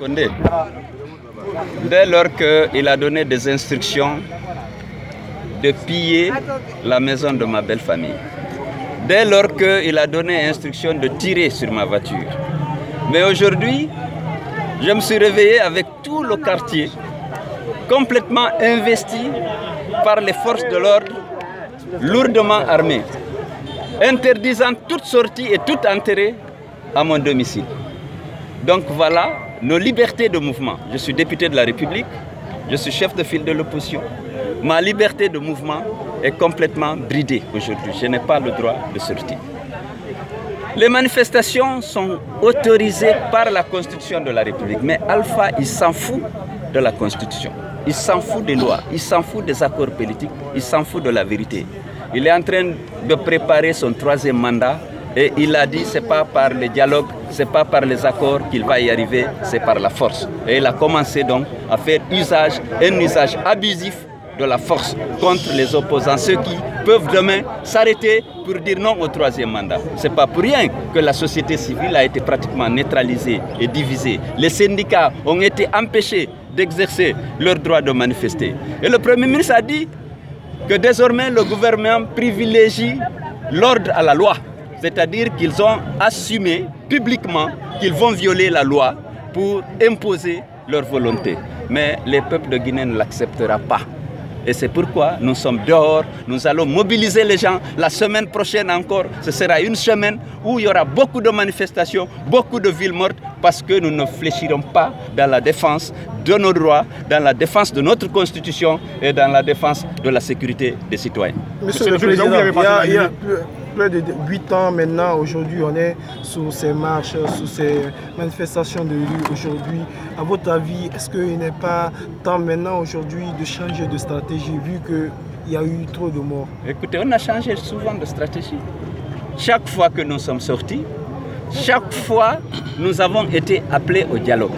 Condé, dès lors qu'il a donné des instructions de piller la maison de ma belle famille, dès lors qu'il a donné instruction de tirer sur ma voiture. Mais aujourd'hui, je me suis réveillé avec tout le quartier complètement investi par les forces de l'ordre lourdement armées, interdisant toute sortie et tout entrée à mon domicile. Donc voilà nos libertés de mouvement. Je suis député de la République, je suis chef de file de l'opposition. Ma liberté de mouvement est complètement bridée aujourd'hui. Je n'ai pas le droit de sortir. Les manifestations sont autorisées par la Constitution de la République. Mais Alpha, il s'en fout de la Constitution. Il s'en fout des lois, il s'en fout des accords politiques, il s'en fout de la vérité. Il est en train de préparer son 3e mandat et il a dit c'est pas par le dialogue, c'est pas par les accords qu'il va y arriver, c'est par la force. Et il a commencé donc à faire un usage abusif de la force contre les opposants, ceux qui peuvent demain s'arrêter pour dire non au 3e mandat. Ce n'est pas pour rien que la société civile a été pratiquement neutralisée et divisée. Les syndicats ont été empêchés d'exercer leur droit de manifester. Et le Premier ministre a dit que désormais le gouvernement privilégie l'ordre à la loi. C'est-à-dire qu'ils ont assumé publiquement qu'ils vont violer la loi pour imposer leur volonté. Mais les peuples de Guinée ne l'accepteront pas. Et c'est pourquoi nous sommes dehors, nous allons mobiliser les gens. La semaine prochaine encore, ce sera une semaine où il y aura beaucoup de manifestations, beaucoup de villes mortes, parce que nous ne fléchirons pas dans la défense de nos droits, dans la défense de notre Constitution et dans la défense de la sécurité des citoyens. Monsieur le Président, il y a plus de 8 ans maintenant, aujourd'hui on est sous ces marches, sous ces manifestations de rue aujourd'hui. À votre avis, est-ce qu'il n'est pas temps maintenant aujourd'hui de changer de stratégie vu qu'il y a eu trop de morts? Écoutez, on a changé souvent de stratégie. Chaque fois que nous sommes sortis, chaque fois nous avons été appelés au dialogue.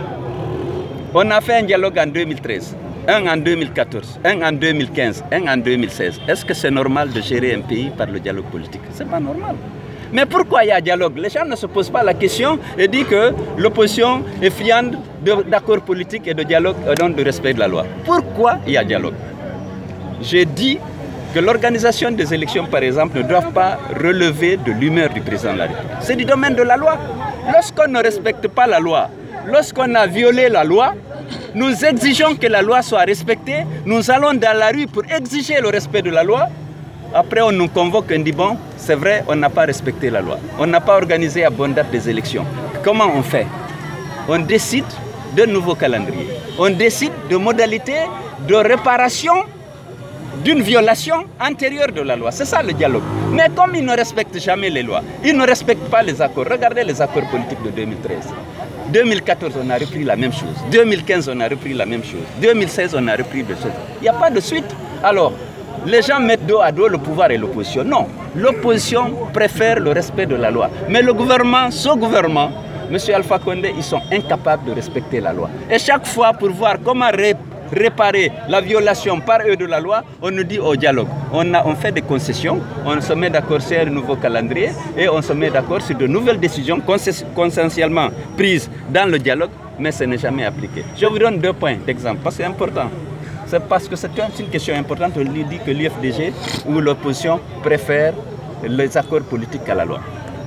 On a fait un dialogue en 2013. Un en 2014, un en 2015, un en 2016. Est-ce que c'est normal de gérer un pays par le dialogue politique? C'est pas normal. Mais pourquoi il y a dialogue? Les gens ne se posent pas la question et disent que l'opposition est friande d'accords politiques et de dialogue et donc de respect de la loi. Pourquoi il y a dialogue? J'ai dit que l'organisation des élections, par exemple, ne doit pas relever de l'humeur du président de la République. C'est du domaine de la loi. Lorsqu'on ne respecte pas la loi, lorsqu'on a violé la loi, nous exigeons que la loi soit respectée. Nous allons dans la rue pour exiger le respect de la loi. Après, on nous convoque et on dit bon, c'est vrai, on n'a pas respecté la loi. On n'a pas organisé à bonne date des élections. Comment on fait? On décide de nouveaux calendriers. On décide de modalités de réparation d'une violation antérieure de la loi. C'est ça le dialogue. Mais comme ils ne respectent jamais les lois, ils ne respectent pas les accords. Regardez les accords politiques de 2013. 2014, on a repris la même chose. 2015, on a repris la même chose. 2016, on a repris des choses. Il n'y a pas de suite. Alors, les gens mettent dos à dos le pouvoir et l'opposition. Non, l'opposition préfère le respect de la loi. Mais le gouvernement, ce gouvernement, M. Alpha Condé, ils sont incapables de respecter la loi. Et chaque fois, pour voir comment réparer la violation par eux de la loi, on nous dit au dialogue. On fait des concessions, on se met d'accord sur un nouveau calendrier et on se met d'accord sur de nouvelles décisions consensuellement prises dans le dialogue, mais ce n'est jamais appliqué. Je vous donne 2 points d'exemple, parce que c'est important. C'est parce que c'est une question importante, on dit que l'UFDG ou l'opposition préfère les accords politiques à la loi.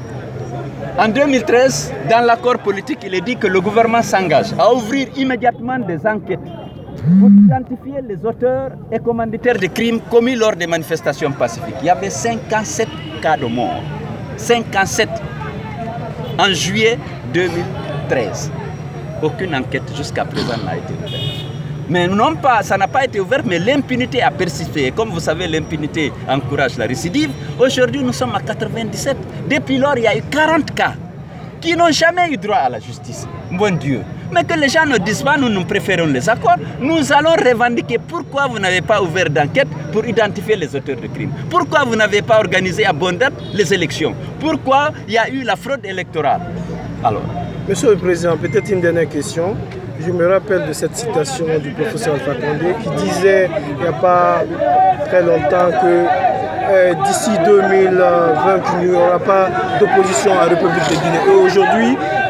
En 2013, dans l'accord politique, il est dit que le gouvernement s'engage à ouvrir immédiatement des enquêtes pour identifier les auteurs et commanditaires de crimes commis lors des manifestations pacifiques. Il y avait 57 cas de mort. 57 en juillet 2013. Aucune enquête jusqu'à présent n'a été ouverte. Mais non pas, ça n'a pas été ouvert, mais l'impunité a persisté. Et comme vous savez, l'impunité encourage la récidive. Aujourd'hui, nous sommes à 97. Depuis lors, il y a eu 40 cas qui n'ont jamais eu droit à la justice. Bon Dieu. Mais que les gens ne disent pas, nous préférons les accords. Nous allons revendiquer pourquoi vous n'avez pas ouvert d'enquête pour identifier les auteurs de crimes. Pourquoi vous n'avez pas organisé à bonne date les élections. Pourquoi il y a eu la fraude électorale. Alors, Monsieur le Président, peut-être une dernière question. Je me rappelle de cette citation du professeur Alpha Condé qui disait il n'y a pas très longtemps que d'ici 2020, il n'y aura pas d'opposition à la République de Guinée. Et aujourd'hui,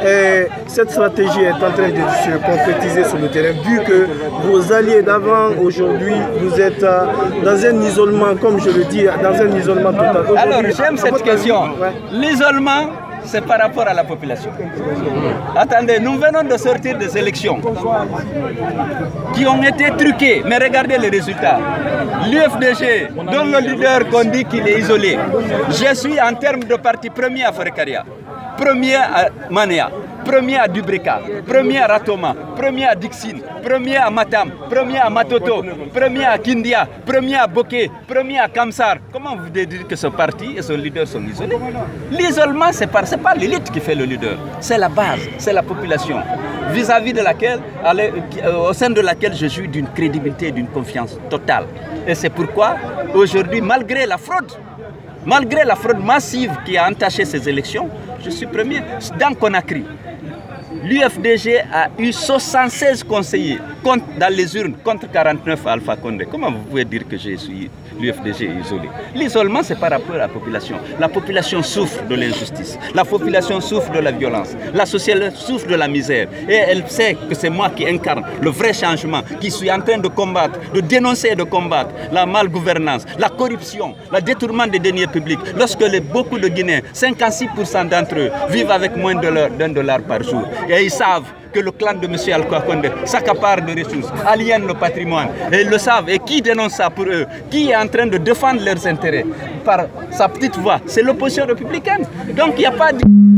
cette stratégie est en train de se concrétiser sur le terrain, vu que vos alliés d'avant, aujourd'hui, vous êtes dans un isolement, comme je le dis, dans un isolement total. Alors, j'aime cette question. L'isolement, c'est par rapport à la population. Attendez, nous venons de sortir des élections qui ont été truquées, mais regardez les résultats. L'UFDG, dont le leader qu'on dit qu'il est isolé, je suis en termes de parti premier à Forêt-Karia, premier à Manéa, premier à Dubreka, premier à Ratoma, premier à Dixine, premier à Matam, premier à Matoto, premier à Kindia, premier à Boké, premier à Kamsar. Comment vous pouvez dire que ce parti et son leader sont isolés? L'isolement, ce n'est pas l'élite qui fait le leader, c'est la base, c'est la population, vis-à-vis de laquelle, au sein de laquelle je jouis d'une crédibilité et d'une confiance totale. Et c'est pourquoi, aujourd'hui, malgré la fraude massive qui a entaché ces élections, je suis premier. Dans Conakry, l'UFDG a eu 76 conseillers dans les urnes contre 49 à Alpha Condé. Comment vous pouvez dire que l'UFDG est isolé? L'isolement, c'est par rapport à la population. La population souffre de l'injustice. La population souffre de la violence. La société souffre de la misère. Et elle sait que c'est moi qui incarne le vrai changement, qui suis en train de combattre, de dénoncer et de combattre la malgouvernance, la corruption, le détournement des deniers publics. Lorsque beaucoup de Guinéens, 56% d'entre eux, vivent avec moins d'$1 par jour. Et ils savent que le clan de M. Alpha Condé s'accapare de ressources, aliène le patrimoine. Et ils le savent. Et qui dénonce ça pour eux? Qui est en train de défendre leurs intérêts par sa petite voix? C'est l'opposition républicaine. Donc il n'y a pas de...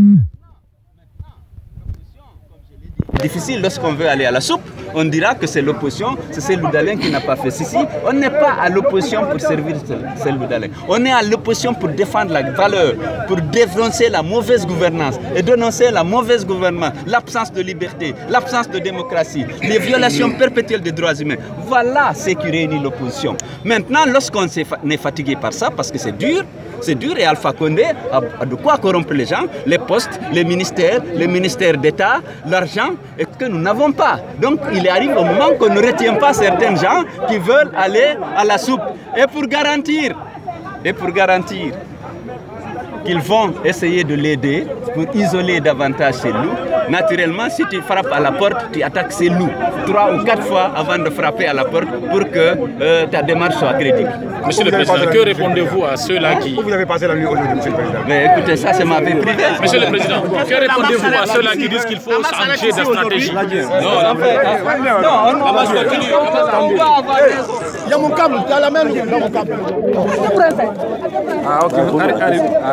difficile lorsqu'on veut aller à la soupe, on dira que c'est l'opposition, c'est Cellou Dalein qui n'a pas fait ceci. On n'est pas à l'opposition pour servir Cellou Dalein. On est à l'opposition pour défendre la valeur, pour dénoncer la mauvaise gouvernance et dénoncer la mauvaise gouvernance, l'absence de liberté, l'absence de démocratie, les violations perpétuelles des droits humains. Voilà ce qui réunit l'opposition. Maintenant, lorsqu'on est fatigué par ça, parce que c'est dur et Alpha Condé a de quoi corrompre les gens, les postes, les ministères d'État, l'argent, et que nous n'avons pas. Donc il arrive au moment qu'on ne retient pas certains gens qui veulent aller à la soupe. Et pour garantir qu'ils vont essayer de l'aider pour isoler davantage ces loups, naturellement, si tu frappes à la porte, tu attaques ces loups 3 ou 4 fois avant de frapper à la porte pour que ta démarche soit crédible. Monsieur le Président, que répondez-vous à ceux-là qui... Vous avez passé la nuit aujourd'hui, Monsieur le Président. Mais écoutez, ça c'est ma vie privée. Monsieur le Président, que répondez-vous à ceux-là qui disent qu'il faut changer de stratégie? Non, on va continuer. On va avoir... Il y a mon câble, tu as la même, il y a mon câble. Ah, ok.